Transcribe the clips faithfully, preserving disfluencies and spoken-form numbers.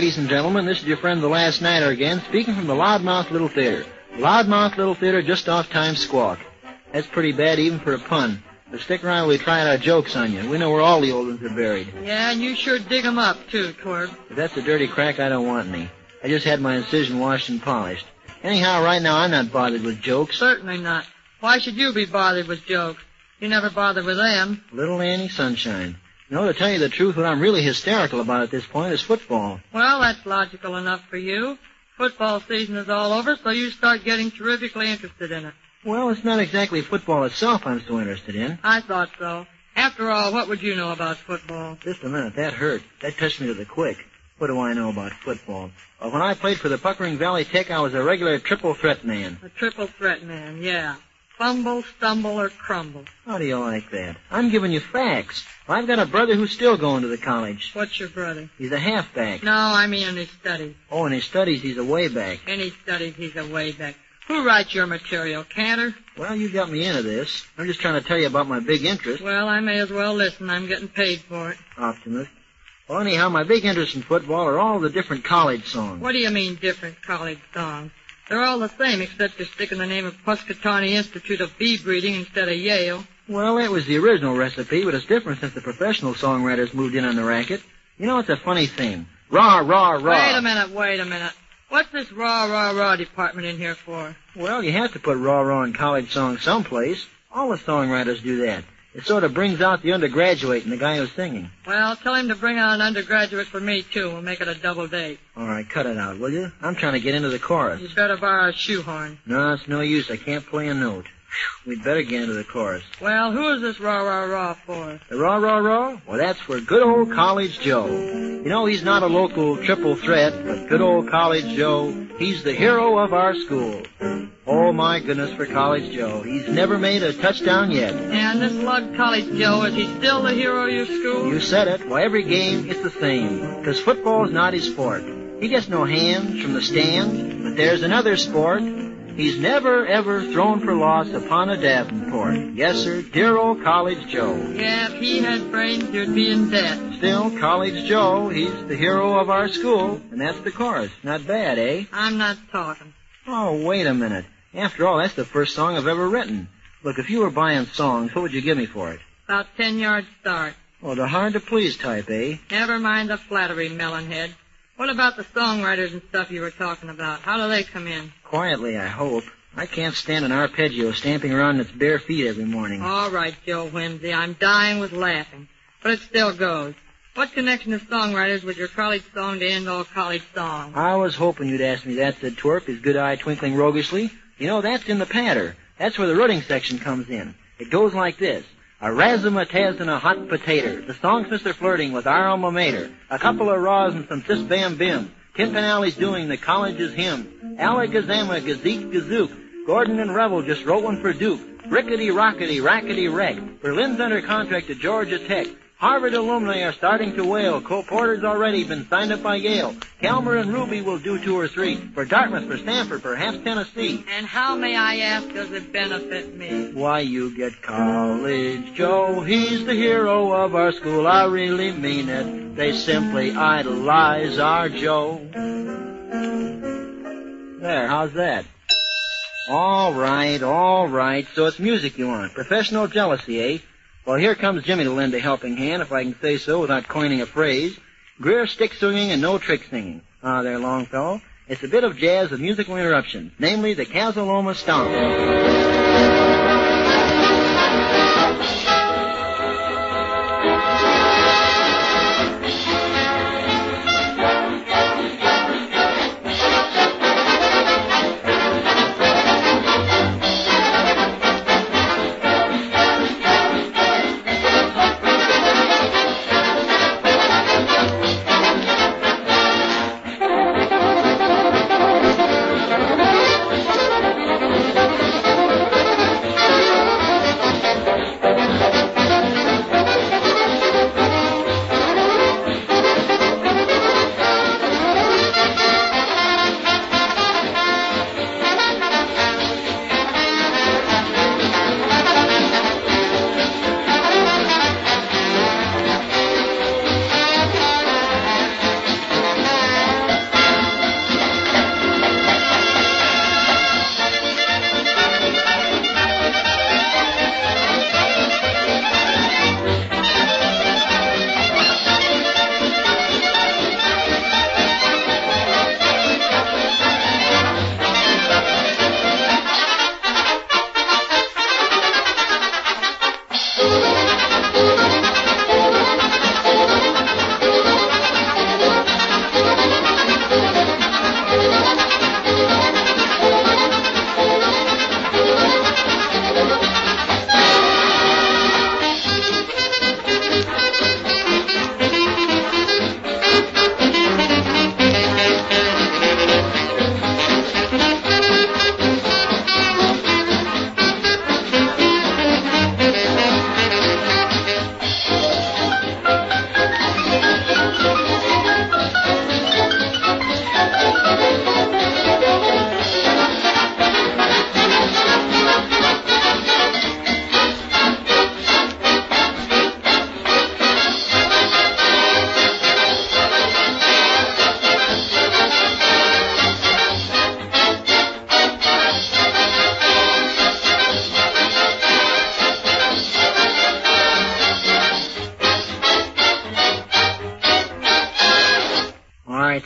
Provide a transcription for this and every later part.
ladies and gentlemen. This is your friend the Last Nighter again, speaking from the Loudmouth Little Theater. Loudmouth Little Theater just off Times Squawk. That's pretty bad even for a pun. But stick around while we try out our jokes on you. We know where all the old ones are buried. Yeah, and you sure dig 'em up, too, Twerp. If that's a dirty crack, I don't want any. I just had my incision washed and polished. Anyhow, right now I'm not bothered with jokes. Certainly not. Why should you be bothered with jokes? You never bother with them. Little Annie Sunshine. You know, to tell you the truth, what I'm really hysterical about at this point is football. Well, that's logical enough for you. Football season is all over, so you start getting terrifically interested in it. Well, it's not exactly football itself I'm so interested in. I thought so. After all, what would you know about football? Just a minute, that hurt. That touched me to the quick. What do I know about football? Well, when I played for the Puckering Valley Tech, I was a regular triple threat man. A triple threat man, yeah. Fumble, stumble, or crumble. How do you like that? I'm giving you facts. Well, I've got a brother who's still going to the college. What's your brother? He's a halfback. No, I mean in his studies. Oh, in his studies, he's a way back. In his studies, he's a way back. Who writes your material, Cantor? Well, you got me into this. I'm just trying to tell you about my big interest. Well, I may as well listen. I'm getting paid for it. Optimist. Well, anyhow, my big interest in football are all the different college songs. What do you mean, different college songs? They're all the same, except you're sticking the name of Punxsutawney Institute of Bee Breeding instead of Yale. Well, that was the original recipe, but it's different since the professional songwriters moved in on the racket. You know, it's a funny thing. Rah, rah, rah. Wait a minute, wait a minute. What's this rah, rah, rah department in here for? Well, you have to put rah, rah in college songs someplace. All the songwriters do that. It sort of brings out the undergraduate in the guy who's singing. Well, tell him to bring out an undergraduate for me, too. We'll make it a double date. All right, cut it out, will you? I'm trying to get into the chorus. You'd better borrow a shoehorn. No, it's no use. I can't play a note. We'd better get into the chorus. Well, who is this rah, rah, rah for? The rah, rah, rah? Well, that's for good old College Joe. You know, he's not a local triple threat, but good old College Joe, he's the hero of our school. Oh, my goodness, for College Joe. He's never made a touchdown yet. And this lug College Joe, is he still the hero of your school? You said it. Why, every game, it's the same. Because football's not his sport. He gets no hands from the stands, but there's another sport. He's never, ever thrown for loss upon a Davenport. Yes, sir, dear old College Joe. Yeah, if he had brains, you'd be in debt. Still, College Joe, he's the hero of our school, and that's the chorus. Not bad, eh? I'm not talking. Oh, wait a minute. After all, that's the first song I've ever written. Look, if you were buying songs, what would you give me for it? About ten yards start. Oh, the hard-to-please type, eh? Never mind the flattery, melonhead. What about the songwriters and stuff you were talking about? How do they come in? Quietly, I hope. I can't stand an arpeggio stamping around its bare feet every morning. All right, Joe Whimsy, I'm dying with laughing. But it still goes. What connection is songwriters with your college song to end all college songs? I was hoping you'd ask me that, said Twerp, his good eye twinkling roguishly. You know, that's in the patter. That's where the rooting section comes in. It goes like this. A razzmatazz and a hot potato. The songster flirting with our alma mater. A couple of raws and some sis bam bim. Timpanelli's doing the college's hymn. Alakazama, gazeek, gazook. Gordon and Revel just wrote one for Duke. Rickety, rockety, rackety, wreck. Berlin's under contract to Georgia Tech. Harvard alumni are starting to wail. Cole Porter's already been signed up by Yale. Calmer and Ruby will do two or three. For Dartmouth, for Stanford, perhaps Tennessee. And how, may I ask, does it benefit me? Why, you get College Joe. He's the hero of our school. I really mean it. They simply idolize our Joe. There, how's that? All right, all right. So it's music you want. Professional jealousy, eh? Well, here comes Jimmy to lend a helping hand, if I can say so without coining a phrase. Greer stick swinging and no trick singing. Ah, there, Longfellow. It's a bit of jazz with musical interruptions, namely the Casaloma Stomp.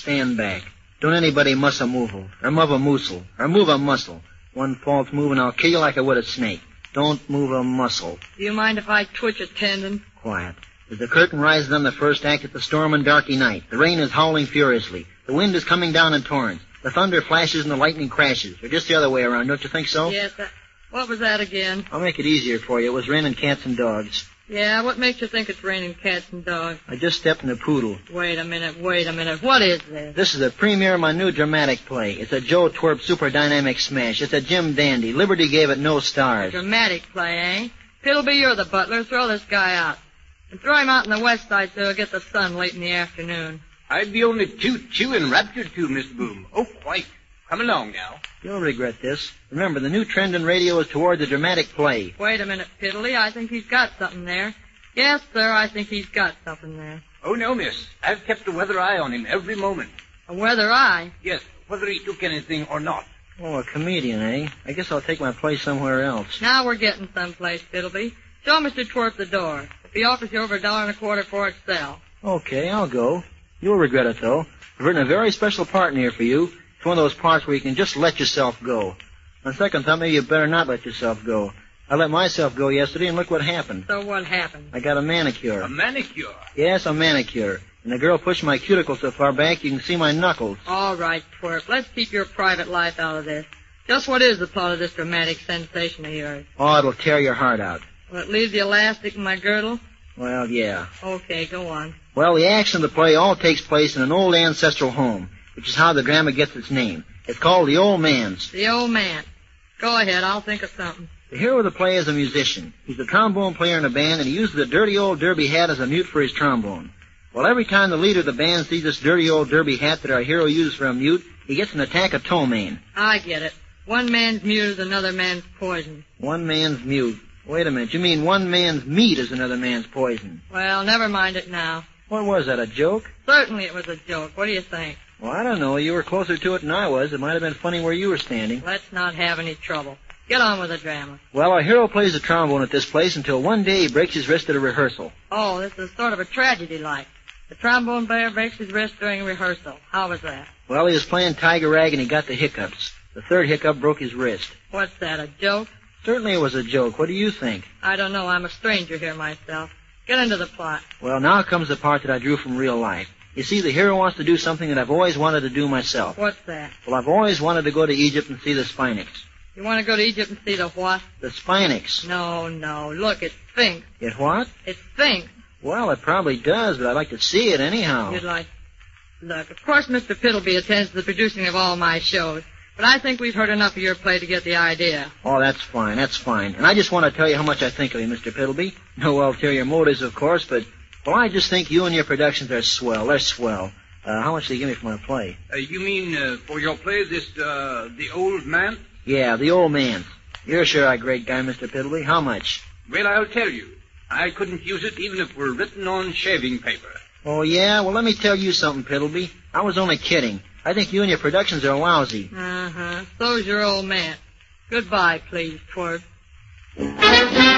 stand back. Don't anybody muss a movel, or move a moosel, or move a muscle. One false move and I'll kill you like I would a snake. Don't move a muscle. Do you mind if I twitch a tendon? Quiet. As the curtain rises on the first act, it's a storm and darky night. The rain is howling furiously. The wind is coming down in torrents. The thunder flashes and the lightning crashes. Or just the other way around, don't you think so? Yes. Uh, what was that again? I'll make it easier for you. It was raining cats and dogs. Yeah, what makes you think it's raining cats and dogs? I just stepped in a poodle. Wait a minute, wait a minute. What is this? This is a premiere of my new dramatic play. It's a Joe Twerp super dynamic smash. It's a Jim Dandy. Liberty gave it no stars. A dramatic play, eh? Piddleby, you're the butler. Throw this guy out. And throw him out in the west side so he'll get the sun late in the afternoon. I'd be only too, too enraptured to, Mister Boom. Oh, quite. Come along now. You'll regret this. Remember, the new trend in radio is toward the dramatic play. Wait a minute, Piddly. I think he's got something there. Yes, sir, I think he's got something there. Oh, no, miss. I've kept a weather eye on him every moment. A weather eye? Yes, whether he took anything or not. Oh, a comedian, eh? I guess I'll take my place somewhere else. Now we're getting someplace, Piddleby. Show Mister Twerp the door. If he offers you over a dollar and a quarter for it, sell. Okay, I'll go. You'll regret it, though. I've written a very special part in here for you. It's one of those parts where you can just let yourself go. On second thought, maybe you better not let yourself go. I let myself go yesterday, and look what happened. So what happened? I got a manicure. A manicure? Yes, a manicure. And the girl pushed my cuticle so far back you can see my knuckles. All right, Twerp. Let's keep your private life out of this. Just what is the plot of this dramatic sensation of yours? Oh, it'll tear your heart out. Will it leave the elastic in my girdle? Well, yeah. Okay, go on. Well, the action of the play all takes place in an old ancestral home, which is how the drama gets its name. It's called The Old Man's. The Old Man. Go ahead, I'll think of something. The hero of the play is a musician. He's a trombone player in a band, and he uses a dirty old derby hat as a mute for his trombone. Well, every time the leader of the band sees this dirty old derby hat that our hero uses for a mute, he gets an attack of ptomaine. I get it. One man's mute is another man's poison. One man's mute. Wait a minute, you mean one man's meat is another man's poison? Well, never mind it now. What was that, a joke? Certainly it was a joke. What do you think? Well, I don't know. You were closer to it than I was. It might have been funny where you were standing. Let's not have any trouble. Get on with the drama. Well, our hero plays the trombone at this place until one day he breaks his wrist at a rehearsal. Oh, this is sort of a tragedy-like. The trombone player breaks his wrist during rehearsal. How was that? Well, he was playing Tiger Rag and he got the hiccups. The third hiccup broke his wrist. What's that, a joke? Certainly it was a joke. What do you think? I don't know. I'm a stranger here myself. Get into the plot. Well, now comes the part that I drew from real life. You see, the hero wants to do something that I've always wanted to do myself. What's that? Well, I've always wanted to go to Egypt and see the Sphinx. You want to go to Egypt and see the what? The Sphinx. No, no. Look, it Sphinx. It what? It Sphinx. Well, it probably does, but I'd like to see it anyhow. You'd like... Look, of course Mister Piddleby attends to the producing of all my shows, but I think we've heard enough of your play to get the idea. Oh, that's fine, that's fine. And I just want to tell you how much I think of you, Mister Piddleby. No ulterior motives, of course, but, well, I just think you and your productions are swell. They're swell. Uh, how much do you give me for my play? Uh, you mean uh, for your play, this, uh, The Old Man? Yeah, The Old Man. You're sure a great guy, Mister Piddleby. How much? Well, I'll tell you. I couldn't use it even if it were written on shaving paper. Oh, yeah? Well, let me tell you something, Piddleby. I was only kidding. I think you and your productions are lousy. Uh-huh. So's your old man. Goodbye, please, Twerp.